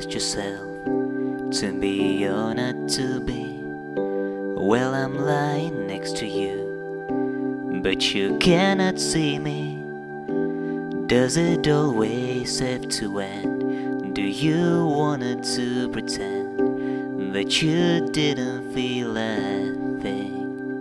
ask yourself to be or not to be. Well, I'm lying next to you, but you cannot see me. Does it always have to end? Do you want it to pretend that you didn't feel a thing?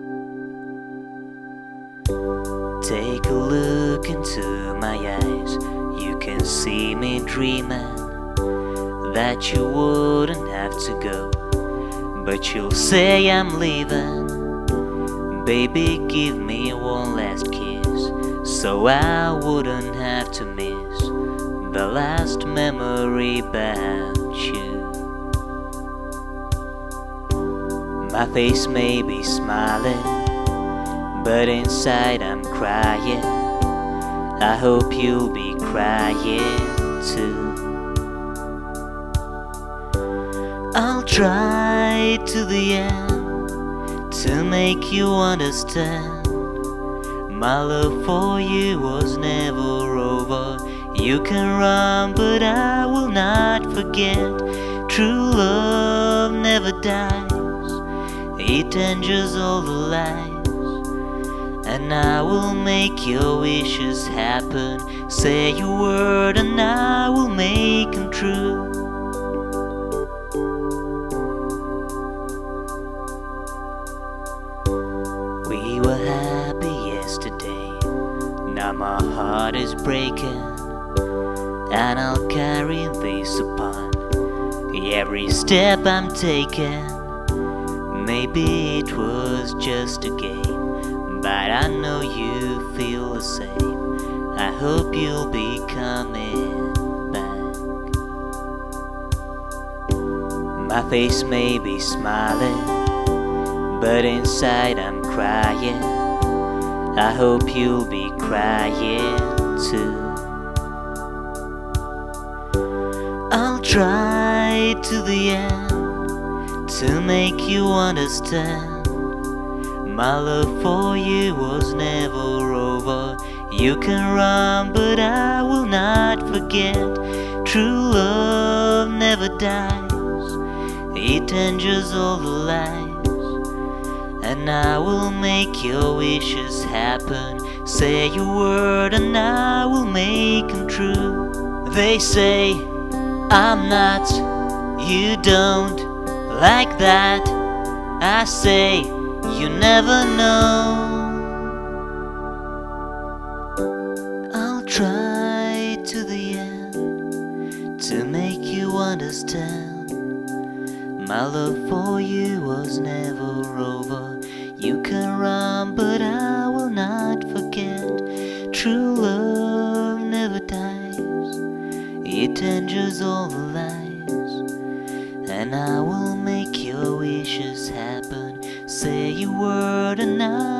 Take a look into my eyes. You can see me dreaming that you wouldn't have to go, but you'll say I'm leaving. Baby, give me one last kiss, so I wouldn't have to miss the last memory about you. My face may be smiling, but inside I'm crying. I hope you'll be crying too. I'll try to the end to make you understand. My love for you was never over. You can run, but I will not forget. True love never dies, it endures all the lies. And I will make your wishes happen. Say your word and I will make them true. We were happy yesterday, now my heart is breaking, and I'll carry this upon every step I'm taking. Maybe it was just a game, but I know you feel the same. I hope you'll be coming back. My face may be smiling, but inside I'm crying. I hope you'll be crying too. I'll try to the end to make you understand. My love for you was never over. You can run, but I will not forget. True love never dies, it endures all the lies. And I will make your wishes happen. Say your word and I will make them true. They say I'm not, you don't like that. I say you never know. I'll try to the end to make you understand. My love for you was never over. You can run, but I will not forget. True love never dies, it endures all the lies. And I will make your wishes happen. Say your word and I